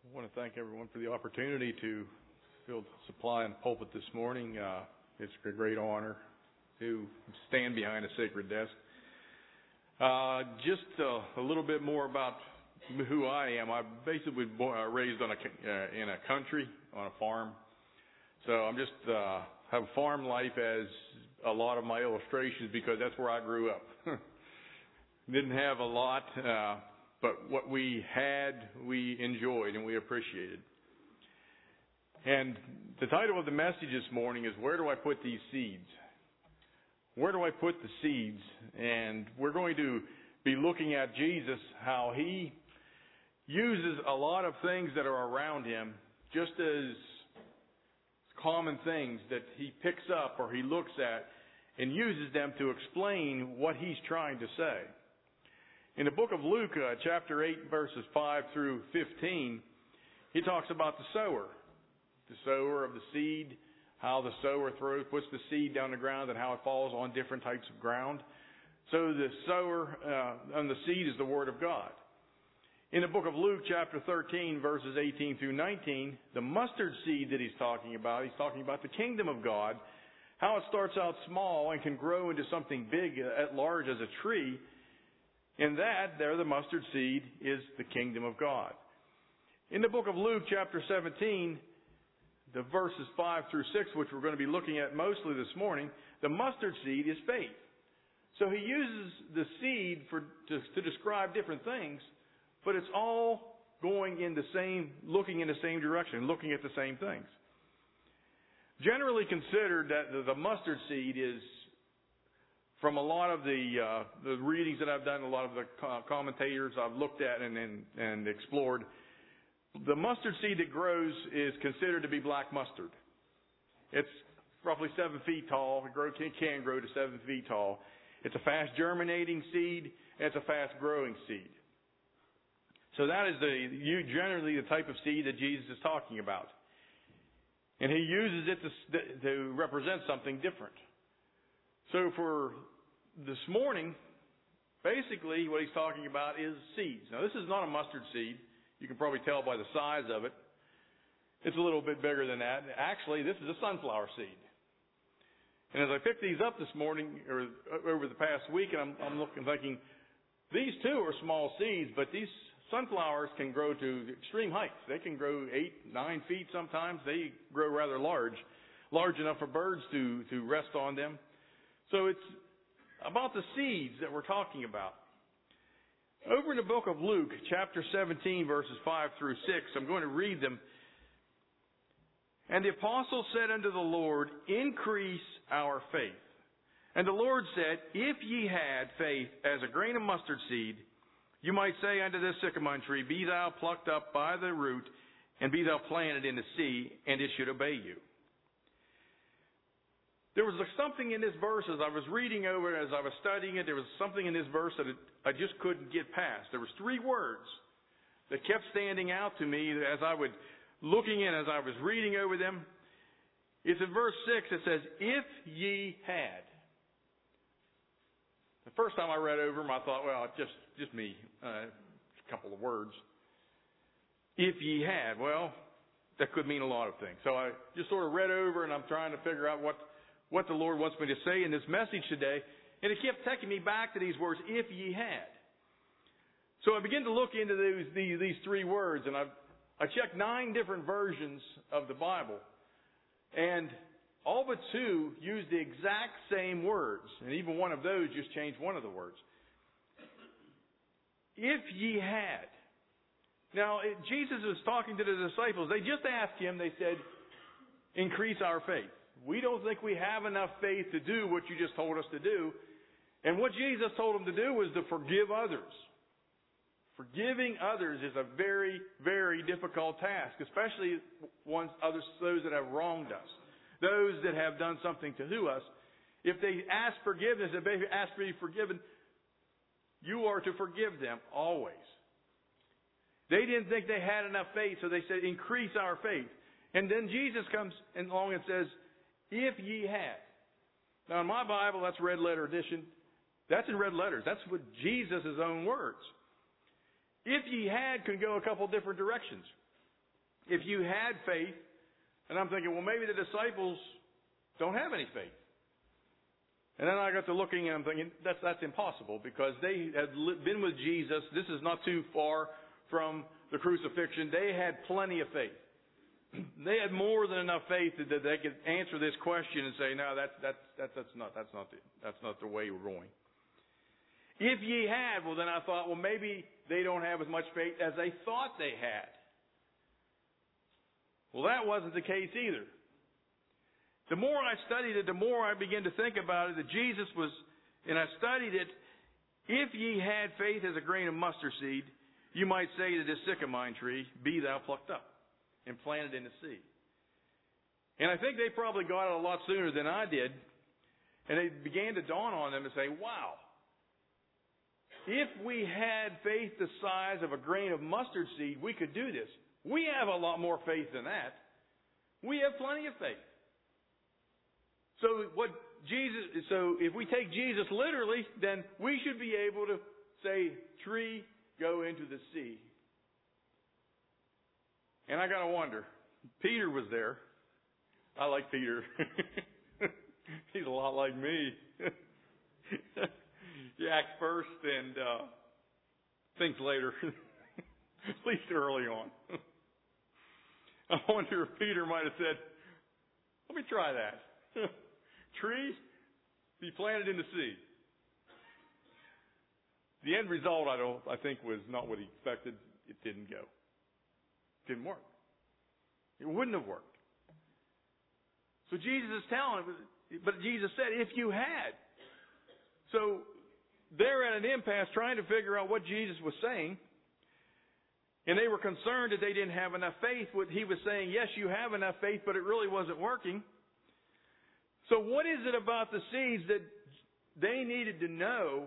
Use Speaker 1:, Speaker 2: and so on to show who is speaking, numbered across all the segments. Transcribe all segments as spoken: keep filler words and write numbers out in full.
Speaker 1: I want to thank everyone for the opportunity to fill supply and pulpit this morning. Uh, it's a great honor to stand behind a sacred desk. Uh, just uh, a little bit more about who I am. I basically was born, uh, raised on a, uh, in a country on a farm. So I'm just uh, have farm life as a lot of my illustrations because that's where I grew up. Didn't have a lot. Uh, But what we had, we enjoyed and we appreciated. And the title of the message this morning is, Where Do I Put These Seeds? Where do I put the seeds? And we're going to be looking at Jesus, how he uses a lot of things that are around him, just as common things that he picks up or he looks at and uses them to explain what he's trying to say. In the book of Luke, uh, chapter eight, verses five through fifteen, he talks about the sower. The sower of the seed, how the sower throws, puts the seed down the ground and how it falls on different types of ground. So the sower uh, and the seed is the Word of God. In the book of Luke, chapter thirteen, verses eighteen through nineteen, the mustard seed that he's talking about, he's talking about the kingdom of God, how it starts out small and can grow into something big at large as a tree. In that, there, the mustard seed is the kingdom of God. In the book of Luke, chapter seventeen, the verses five through six, which we're going to be looking at mostly this morning, the mustard seed is faith. So he uses the seed for to, to describe different things, but it's all going in the same, looking in the same direction, looking at the same things. Generally considered that the, the mustard seed is, from a lot of the uh, the readings that I've done, a lot of the commentators I've looked at and, and and explored, the mustard seed that grows is considered to be black mustard. It's roughly seven feet tall. It grow, can, can grow to seven feet tall. It's a fast germinating seed. And it's a fast growing seed. So that is the you, generally the type of seed that Jesus is talking about, and he uses it to to represent something different. So for this morning, basically what he's talking about is seeds. Now this is not a mustard seed. You can probably tell by the size of it. It's a little bit bigger than that. Actually, this is a sunflower seed. And as I picked these up this morning, or over the past week, and I'm, I'm looking, thinking, these too are small seeds, but these sunflowers can grow to extreme heights. They can grow eight, nine feet sometimes. They grow rather large, large enough for birds to, to rest on them. So it's about the seeds that we're talking about. Over in the book of Luke, chapter seventeen, verses five through six, I'm going to read them. And the apostle said unto the Lord, Increase our faith. And the Lord said, If ye had faith as a grain of mustard seed, you might say unto this sycamore tree, Be thou plucked up by the root, and be thou planted in the sea, and it should obey you. There was something in this verse as I was reading over it, as I was studying it, there was something in this verse that it, I just couldn't get past. There was three words that kept standing out to me as I was looking in, as I was reading over them. It's in verse six. It says, If ye had. The first time I read over them, I thought, well, just, just me, uh, a couple of words. If ye had. Well, that could mean a lot of things. So I just sort of read over and I'm trying to figure out what what the Lord wants me to say in this message today. And it kept taking me back to these words, if ye had. So I began to look into these, these, these three words, and I've, I checked nine different versions of the Bible. And all but two use the exact same words. And even one of those just changed one of the words. If ye had. Now, it, Jesus is talking to the disciples. They just asked him, they said, increase our faith. We don't think we have enough faith to do what you just told us to do. And what Jesus told them to do was to forgive others. Forgiving others is a very, very difficult task, especially once others, those that have wronged us, those that have done something to us. If they ask forgiveness, if they ask to be forgiven, you are to forgive them always. They didn't think they had enough faith, so they said, increase our faith. And then Jesus comes along and says, if ye had. Now in my Bible, that's red letter edition. That's in red letters. That's what Jesus' own words. If ye had can go a couple different directions. if you had faith, and I'm thinking, well, maybe the disciples don't have any faith. And then I got to looking and I'm thinking, that's, that's impossible because they had been with Jesus. This is not too far from the crucifixion. They had plenty of faith. They had more than enough faith that they could answer this question and say, no, that's, that's, that's, that's not, that's not the, that's not the way we're going. If ye had, well, then I thought, well, maybe they don't have as much faith as they thought they had. Well, that wasn't the case either. The more I studied it, the more I began to think about it, that Jesus was, and I studied it, if ye had faith as a grain of mustard seed, you might say to this sycamore tree, be thou plucked up and planted in the sea. And I think they probably got it a lot sooner than I did, and it began to dawn on them and say, wow, if we had faith the size of a grain of mustard seed, we could do this. We have a lot more faith than that. We have plenty of faith. So what Jesus, so if we take Jesus literally, then we should be able to say, tree, go into the sea. And I gotta wonder, Peter was there. I like Peter. He's a lot like me. He acts first and uh, thinks later, at least early on. I wonder if Peter might have said, let me try that. Tree, be planted in the sea. The end result, I don't, I think, was not what he expected. It didn't go. It didn't work. It wouldn't have worked. So Jesus is telling him, but Jesus said, if you had. So they're at an impasse trying to figure out what Jesus was saying. And they were concerned that they didn't have enough faith. What he was saying, yes, you have enough faith, but it really wasn't working. So what is it about the seeds that they needed to know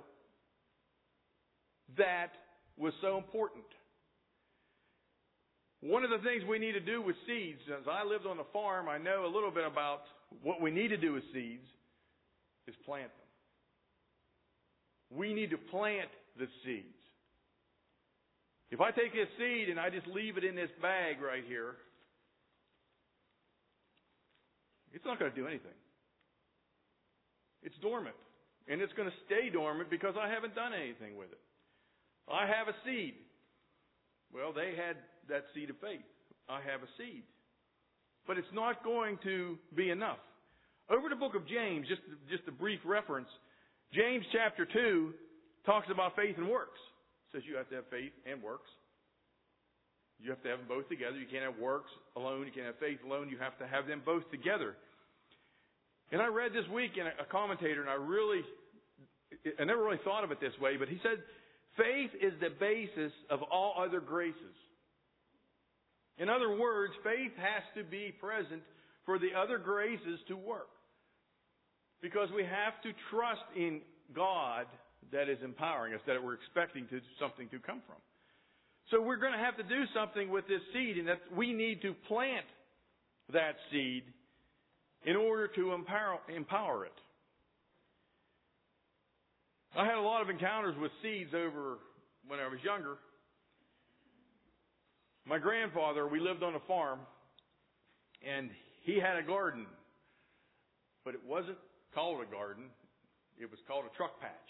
Speaker 1: that was so important? One of the things we need to do with seeds, as I lived on a farm, I know a little bit about what we need to do with seeds, is plant them. We need to plant the seeds. If I take this seed and I just leave it in this bag right here, it's not going to do anything. It's dormant. And it's going to stay dormant because I haven't done anything with it. I have a seed. Well, they had that seed of faith. I have a seed. But it's not going to be enough. Over the book of James, just, just a brief reference, James chapter two talks about faith and works. It says you have to have faith and works. You have to have them both together. You can't have works alone. You can't have faith alone. You have to have them both together. And I read this week in a commentator, and I really, I never really thought of it this way, but he said, faith is the basis of all other graces. In other words, faith has to be present for the other graces to work. Because we have to trust in God that is empowering us, that we're expecting to, something to come from. So we're going to have to do something with this seed, and that we need to plant that seed in order to empower, empower it. I had a lot of encounters with seeds over when I was younger. My grandfather, we lived on a farm, and he had a garden. But it wasn't called a garden. It was called a truck patch.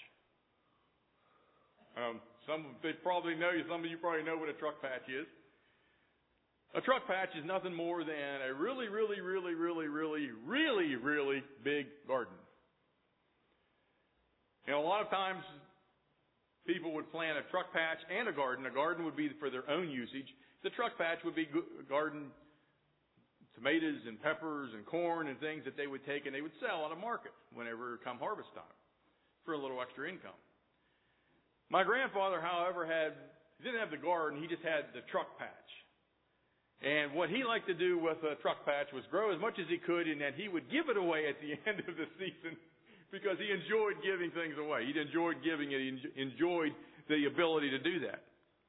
Speaker 1: Um, some of you probably know, some of you probably know what a truck patch is. A truck patch is nothing more than a really, really, really, really, really, really, really big garden. You know, a lot of times people would plant a truck patch and a garden. A garden would be for their own usage. The truck patch would be garden tomatoes and peppers and corn and things that they would take and they would sell on a market whenever it come harvest time for a little extra income. My grandfather, however, had he didn't have the garden. He just had the truck patch. And what he liked to do with a truck patch was grow as much as he could, and then he would give it away at the end of the season because he enjoyed giving things away. He enjoyed giving it. He enjoyed the ability to do that.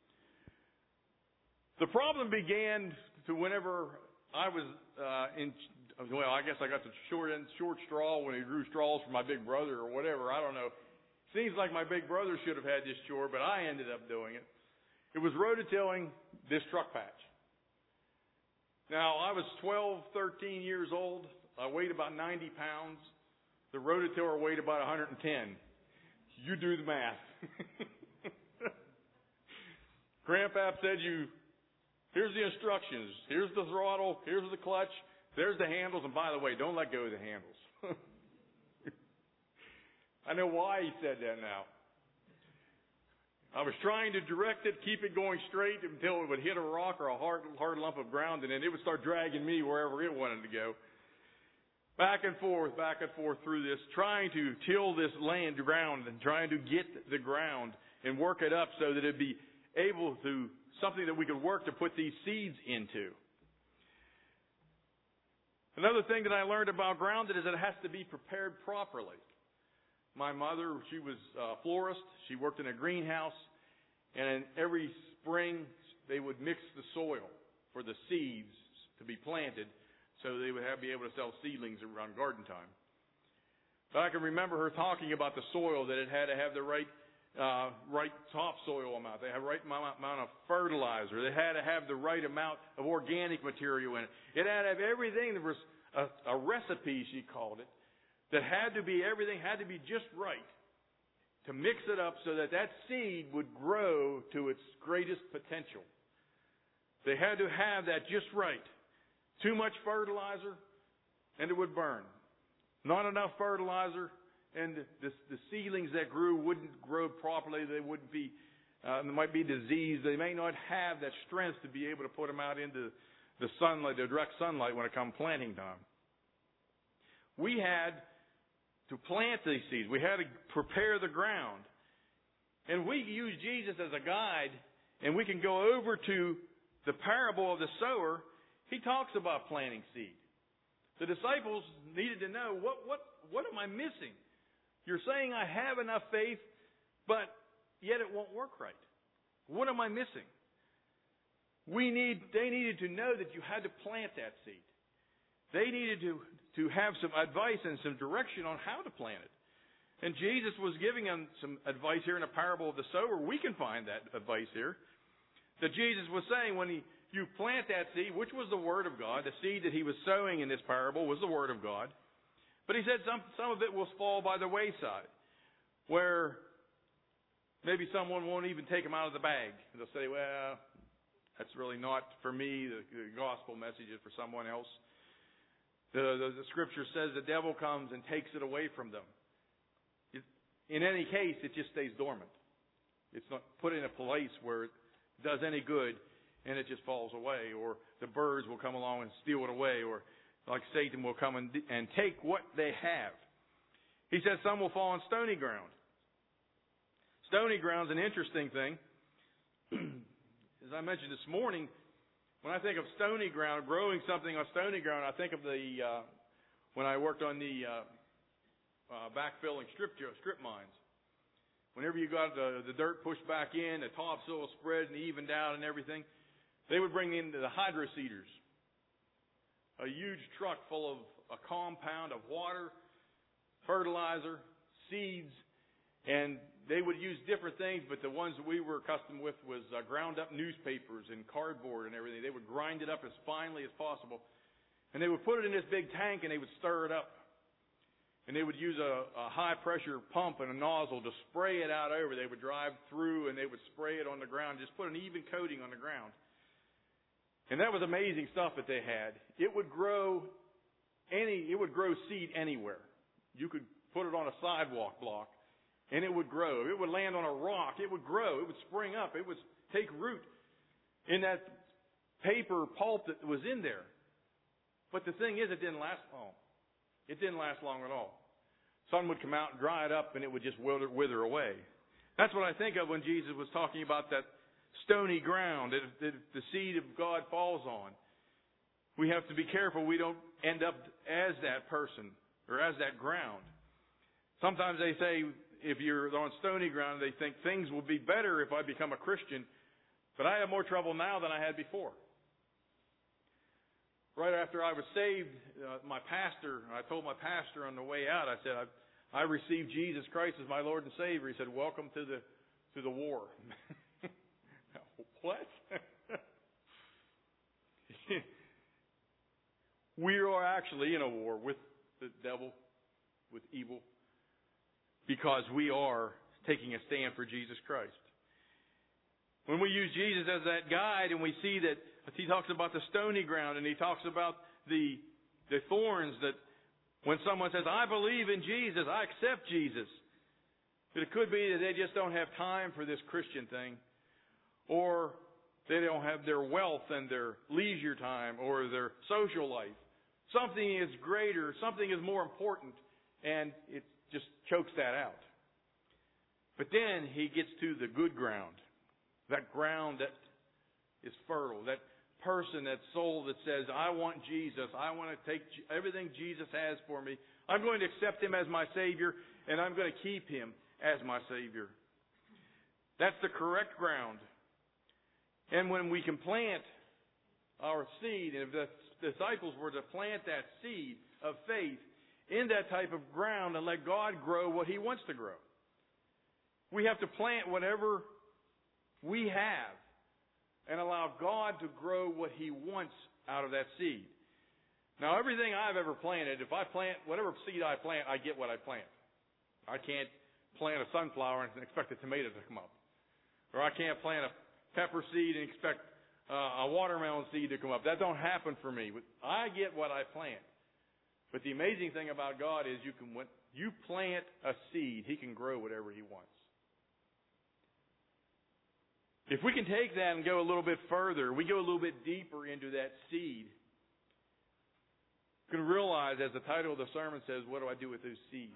Speaker 1: The problem began to whenever I was uh, in, well, I guess I got the short end, short straw when he grew straws for my big brother or whatever. I don't know. Seems like my big brother should have had this chore, but I ended up doing it. It was rototilling this truck patch. Now, I was twelve, thirteen years old. I weighed about ninety pounds. The rototiller weighed about one hundred ten. You do the math. Grandpap said, "You, here's the instructions. Here's the throttle. Here's the clutch. There's the handles. And by the way, don't let go of the handles." I know why he said that now. I was trying to direct it, keep it going straight until it would hit a rock or a hard, hard lump of ground, and then it would start dragging me wherever it wanted to go. Back and forth, back and forth through this, trying to till this land ground and trying to get the ground and work it up so that it'd be able to, something that we could work to put these seeds into. Another thing that I learned about grounded is that it has to be prepared properly. My mother, she was a florist. She worked in a greenhouse. And every spring, they would mix the soil for the seeds to be planted so they would have, be able to sell seedlings around garden time. But I can remember her talking about the soil, that it had to have the right uh, right topsoil amount. They had the right amount, amount of fertilizer. They had to have the right amount of organic material in it. It had to have everything. There was a, a recipe, she called it, that had to be, everything had to be just right to mix it up so that that seed would grow to its greatest potential. They had to have that just right. Too much fertilizer, and it would burn. Not enough fertilizer, and the, the seedlings that grew wouldn't grow properly. They wouldn't be, uh, there might be disease. They may not have that strength to be able to put them out into the sunlight, the direct sunlight when it comes planting time. We had to plant these seeds. We had to prepare the ground. And we use Jesus as a guide, and we can go over to the parable of the sower. He talks about planting seed. The disciples needed to know, what, what, what am I missing? You're saying I have enough faith, but yet it won't work right. What am I missing? We need, they needed to know that you had to plant that seed. They needed to, to have some advice and some direction on how to plant it. And Jesus was giving them some advice here in a parable of the sower. We can find that advice here. That Jesus was saying, when he, you plant that seed, which was the Word of God, the seed that he was sowing in this parable was the Word of God. But he said some, some of it will fall by the wayside, where maybe someone won't even take them out of the bag. They'll say, well, that's really not for me. The, the gospel message is for someone else. The, the, the scripture says the devil comes and takes it away from them. It, in any case, it just stays dormant. It's not put in a place where it does any good and it just falls away. Or the birds will come along and steal it away. Or like Satan will come and, and take what they have. He says some will fall on stony ground. Stony ground is an interesting thing. As I mentioned this morning, when I think of stony ground, growing something on stony ground, I think of the, uh, when I worked on the uh, uh, backfilling strip strip mines. Whenever you got the, the dirt pushed back in, the topsoil spread and evened out and everything, they would bring in the hydro seeders. A huge truck full of a compound of water, fertilizer, seeds, and they would use different things, but the ones that we were accustomed with was uh, ground up newspapers and cardboard and everything. They would grind it up as finely as possible, and they would put it in this big tank and they would stir it up. And they would use a, a high pressure pump and a nozzle to spray it out over. They would drive through and they would spray it on the ground, just put an even coating on the ground. And that was amazing stuff that they had. It would grow any, it would grow seed anywhere. You could put it on a sidewalk block and it would grow. If it would land on a rock, it would grow. It would spring up. It would take root in that paper pulp that was in there. But the thing is, it didn't last long. It didn't last long at all. Sun would come out and dry it up and it would just wither, wither away. That's what I think of when Jesus was talking about that stony ground that if the seed of God falls on. We have to be careful we don't end up as that person or as that ground. Sometimes they say if you're on stony ground, they think things will be better if I become a Christian, but I have more trouble now than I had before. Right after I was saved, uh, my pastor, I told my pastor on the way out, I said, I, I received Jesus Christ as my Lord and Savior. He said, welcome to the to the war. What? actually in a war with the devil, with evil, because we are taking a stand for Jesus Christ. When we use Jesus as that guide and we see that he talks about the stony ground and he talks about the the thorns, that when someone says, I believe in Jesus, I accept Jesus, that it could be that they just don't have time for this Christian thing, or they don't have their wealth and their leisure time or their social life. Something is greater, something is more important, and it just chokes that out. But then he gets to the good ground, that ground that is fertile, that person, that soul that says, I want Jesus, I want to take everything Jesus has for me. I'm going to accept Him as my Savior, and I'm going to keep Him as my Savior. That's the correct ground. And when we can plant our seed, and if the disciples were to plant that seed of faith in that type of ground and let God grow what He wants to grow. We have to plant whatever we have and allow God to grow what He wants out of that seed. Now, everything I've ever planted, if I plant, whatever seed I plant, I get what I plant. I can't plant a sunflower and expect a tomato to come up. Or I can't plant a pepper seed and expect uh, a watermelon seed to come up. That don't happen for me. I get what I plant. But the amazing thing about God is you can, when you plant a seed, He can grow whatever He wants. If we can take that and go a little bit further, we go a little bit deeper into that seed, you can realize, as the title of the sermon says, what do I do with those seeds?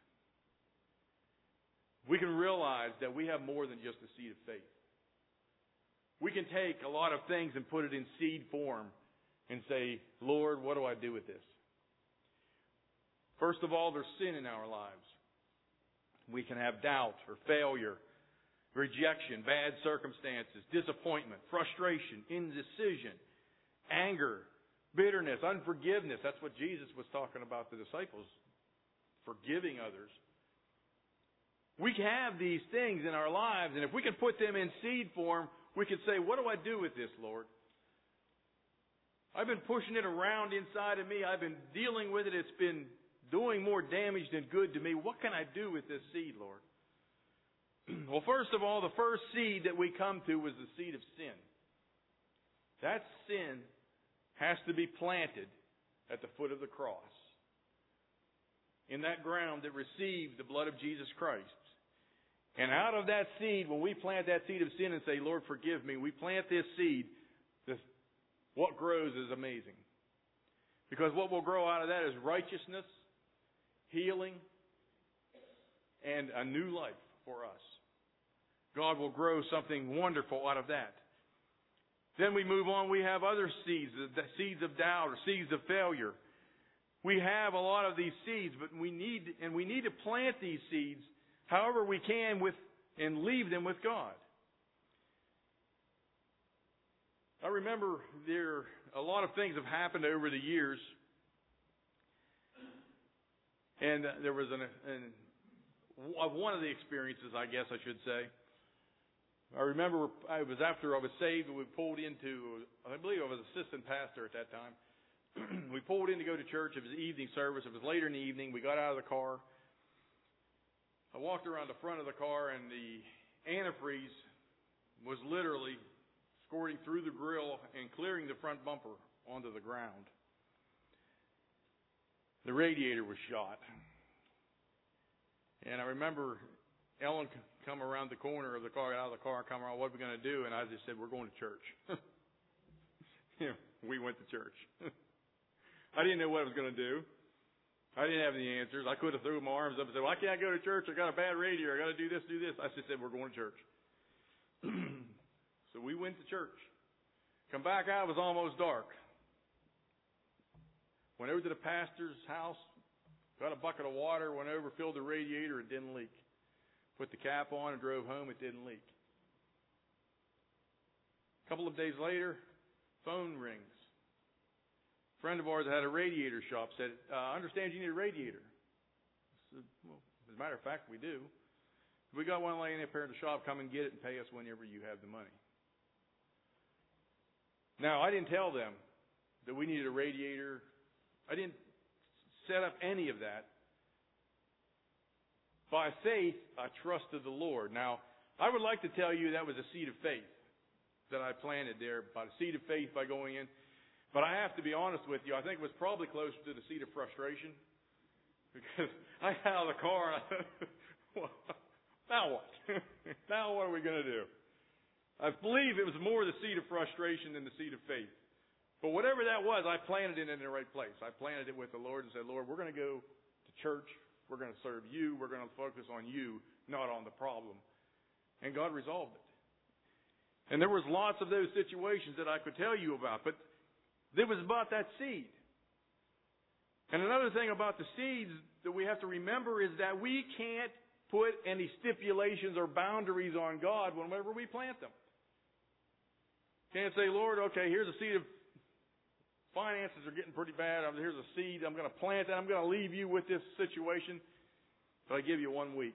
Speaker 1: We can realize that we have more than just a seed of faith. We can take a lot of things and put it in seed form and say, Lord, what do I do with this? First of all, there's sin in our lives. We can have doubt or failure, rejection, bad circumstances, disappointment, frustration, indecision, anger, bitterness, unforgiveness. That's what Jesus was talking about the disciples, forgiving others. We have these things in our lives, and if we can put them in seed form, we can say, what do I do with this, Lord? I've been pushing it around inside of me. I've been dealing with it. It's been doing more damage than good to me. What can I do with this seed, Lord? Well, first of all, the first seed that we come to was the seed of sin. That sin has to be planted at the foot of the cross, in that ground that received the blood of Jesus Christ. And out of that seed, when we plant that seed of sin and say, Lord, forgive me, we plant this seed, this, what grows is amazing. Because what will grow out of that is righteousness, healing, and a new life for us. God will grow something wonderful out of that. Then we move on, we have other seeds, the seeds of doubt or seeds of failure. We have a lot of these seeds, but we need, and we need to plant these seeds however we can with, and leave them with God. I remember there, a lot of things have happened over the years. And there was an, an one of the experiences, I guess I should say. I remember it was after I was saved, we pulled into, I believe I was assistant pastor at that time. We pulled in to go to church. It was evening service. It was later in the evening. We got out of the car. I walked around the front of the car, and the antifreeze was literally squirting through the grill and clearing the front bumper onto the ground. The radiator was shot. And I remember Ellen come around the corner of the car, out of the car, come around, what are we going to do? And I just said, we're going to church. Yeah, we went to church. I didn't know what I was going to do. I didn't have any answers. I could have threw my arms up and said, well, I can't go to church. I got a bad radiator. I got to do this, do this. I just said, we're going to church. So we went to church. Come back out, it was almost dark. Went over to the pastor's house, got a bucket of water, went over, filled the radiator, it didn't leak. Put the cap on and drove home, it didn't leak. A couple of days later, phone rings. A friend of ours that had a radiator shop said, uh, I understand you need a radiator. I said, well, as a matter of fact, we do. We got one laying up here in the shop, come and get it and pay us whenever you have the money. Now, I didn't tell them that we needed a radiator. I didn't set up any of that. By faith, I trusted the Lord. Now, I would like to tell you that was a seed of faith that I planted there, by the seed of faith by going in. But I have to be honest with you, I think it was probably closer to the seed of frustration. Because I got out of the car and I said, well, now what? Now what are we going to do? I believe it was more the seed of frustration than the seed of faith. But whatever that was, I planted it in the right place. I planted it with the Lord and said, Lord, we're going to go to church. We're going to serve you. We're going to focus on you, not on the problem. And God resolved it. And there was lots of those situations that I could tell you about. But it was about that seed. And another thing about the seeds that we have to remember is that we can't put any stipulations or boundaries on God whenever we plant them. Can't say, Lord, okay, here's a seed of finances are getting pretty bad. Here's a seed. I'm going to plant that. I'm going to leave you with this situation. But I give you one week.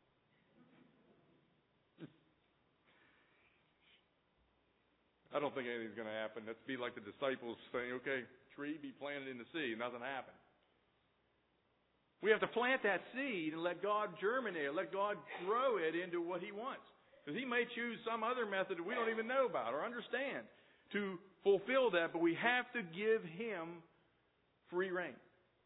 Speaker 1: I don't think anything's going to happen. That'd be like the disciples saying, okay, tree be planted in the sea. Nothing happened. We have to plant that seed and let God germinate, let God grow it into what He wants. Because He may choose some other method that we don't even know about or understand to fulfill that, but we have to give Him free rein.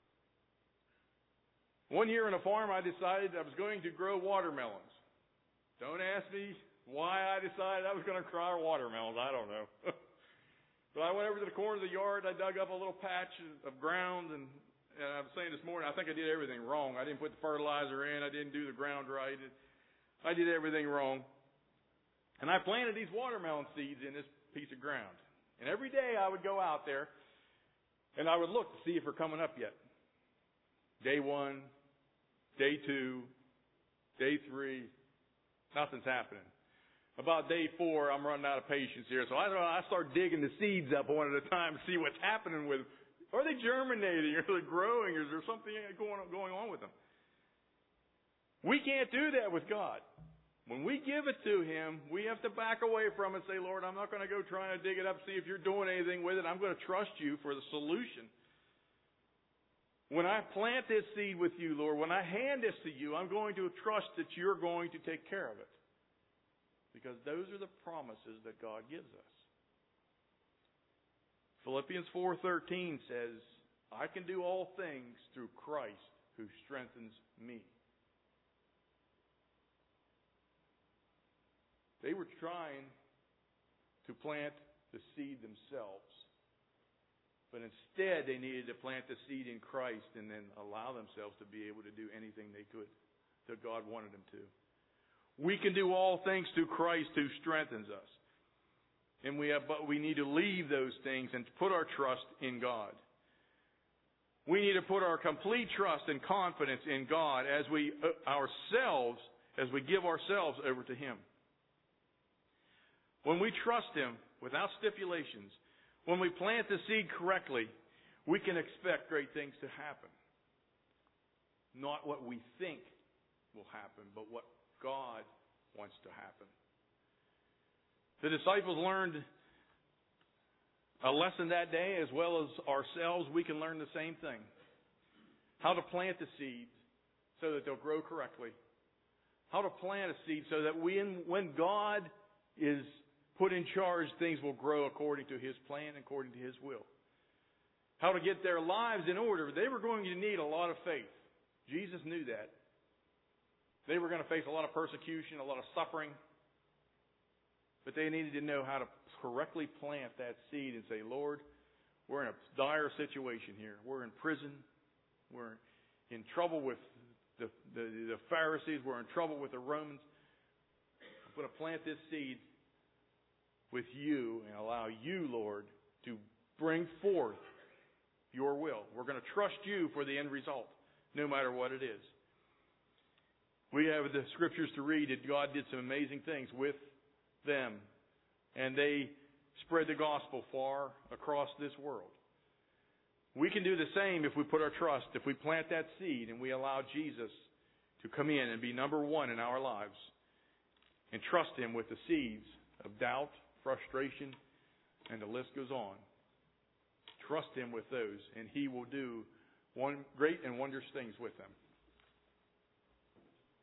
Speaker 1: One year on a farm, I decided I was going to grow watermelons. Don't ask me why I decided I was going to grow watermelons. I don't know. But I went over to the corner of the yard. I dug up a little patch of ground, and, and I was saying this morning, I think I did everything wrong. I didn't put the fertilizer in. I didn't do the ground right. I did everything wrong. And I planted these watermelon seeds in this piece of ground. And every day I would go out there, and I would look to see if they're coming up yet. Day one, day two, day three, nothing's happening. About day four, I'm running out of patience here. So I, I start digging the seeds up one at a time to see what's happening with them. Are they germinating? Are they growing? Is there something going on, going on with them? We can't do that with God. When we give it to Him, we have to back away from it and say, Lord, I'm not going to go trying to dig it up, see if you're doing anything with it. I'm going to trust you for the solution. When I plant this seed with you, Lord, when I hand this to you, I'm going to trust that you're going to take care of it. Because those are the promises that God gives us. Philippians four thirteen says, I can do all things through Christ who strengthens me. They were trying to plant the seed themselves. But instead they needed to plant the seed in Christ and then allow themselves to be able to do anything they could that God wanted them to. We can do all things through Christ who strengthens us. And we have, but we need to leave those things and put our trust in God. We need to put our complete trust and confidence in God as we ourselves, as we give ourselves over to Him. When we trust Him without stipulations, when we plant the seed correctly, we can expect great things to happen. Not what we think will happen, but what God wants to happen. The disciples learned a lesson that day, as well as ourselves. We can learn the same thing. How to plant the seeds so that they'll grow correctly. How to plant a seed so that we, when God is put in charge, things will grow according to His plan, according to His will. How to get their lives in order. They were going to need a lot of faith. Jesus knew that. They were going to face a lot of persecution, a lot of suffering. But they needed to know how to correctly plant that seed and say, Lord, we're in a dire situation here. We're in prison. We're in trouble with the, the, the Pharisees. We're in trouble with the Romans. I'm going to plant this seed with you and allow you, Lord, to bring forth your will. We're going to trust you for the end result, no matter what it is. We have the scriptures to read that God did some amazing things with them, and they spread the gospel far across this world. We can do the same if we put our trust, if we plant that seed and we allow Jesus to come in and be number one in our lives and trust Him with the seeds of doubt, frustration, and the list goes on. Trust Him with those, and He will do one great and wondrous things with them.